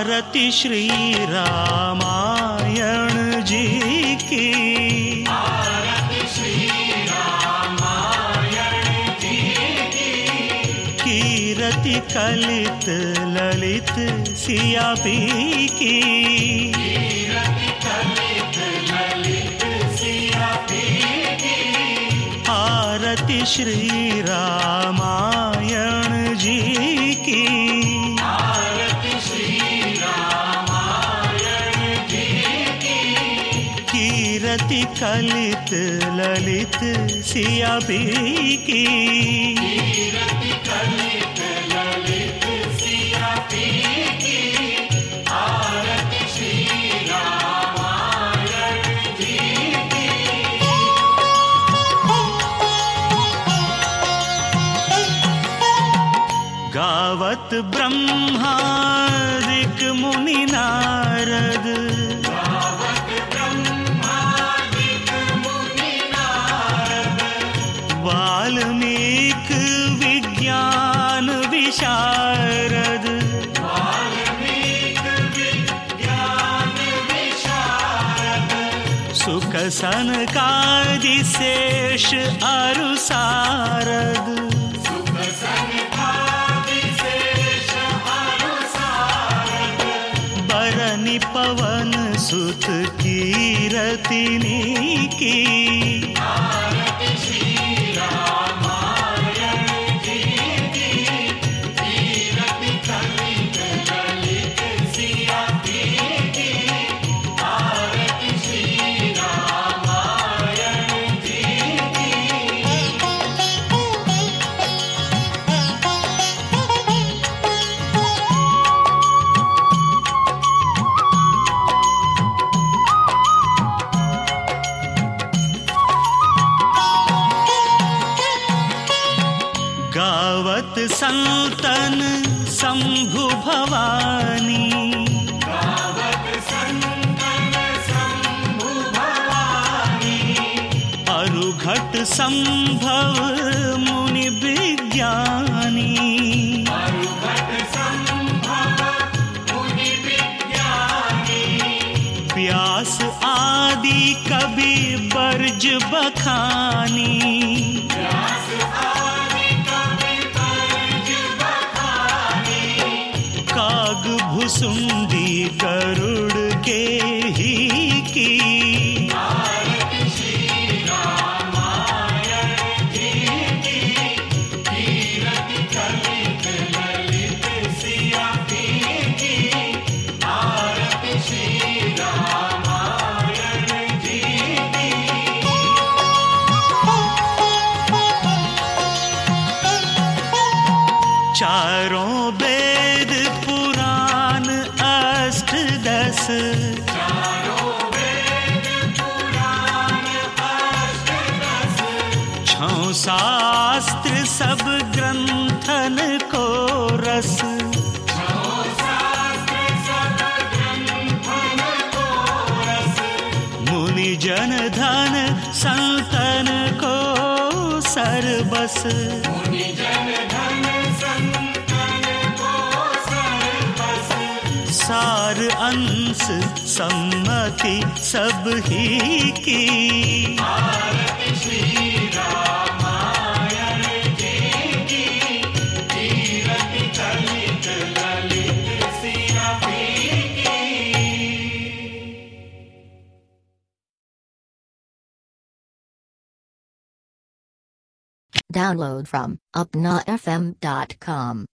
आरती श्री रामायण जी की, आरती श्री रामायण जी की। कीरति कलित ललित सिया पी की, कीरति कलित ललित सिया पी की। आरती श्री रामायण जी की, आरती श्री रामायण जी की। कीरति कलित ललित सिया पी की, कीरति कलित ललित सिया पी की। आरती श्री रामायण जी की। गावत ब्रह्मादिक मुनि नारद, गावत ब्रह्मादिक मुनि नारद। वाल्मीकि विज्ञान विशारद, वाल्मीकि विज्ञान विशारद। सुख सनकादि शेष अरु सारद, सुख सनकादि शेष अरु सारद। बरनि पवन सुत कीरतिनी की, आरती श्री रामायण जी की। कीरति कलित ललित सिया पी की। आरती श्री रामायण जी की। गावत संतन शंभु भवानी, गावत संतन शंभु भवानी। अरुघट संभव मुनि विज्ञानी, अरुघट संभव मुनि विज्ञानी। व्यास आदि कवि बर्ज बखानी, व्यास आदि कवि बर्ज बखानी। काग भुसुंडी गरुड़ के ही की, आरती श्री रामायण जी की। कीरति कलित ललित सिया पी की। आरती श्री रामायण जी की। चारों वेद पुराण अष्टदश, चारों वेद पुराण अष्टदश। छौ शास्त्र सब ग्रंथन को रस, छौ शास्त्र सब ग्रंथन को रस। मुनि जन धन संतन को सरबस, मुनि जन धन संतन को सर्वस। सार अंश सम्मति सब ही की, आरती श्री रामायण जी की। कीरति कलित ललित सिया पी की। Download from upnafm.com.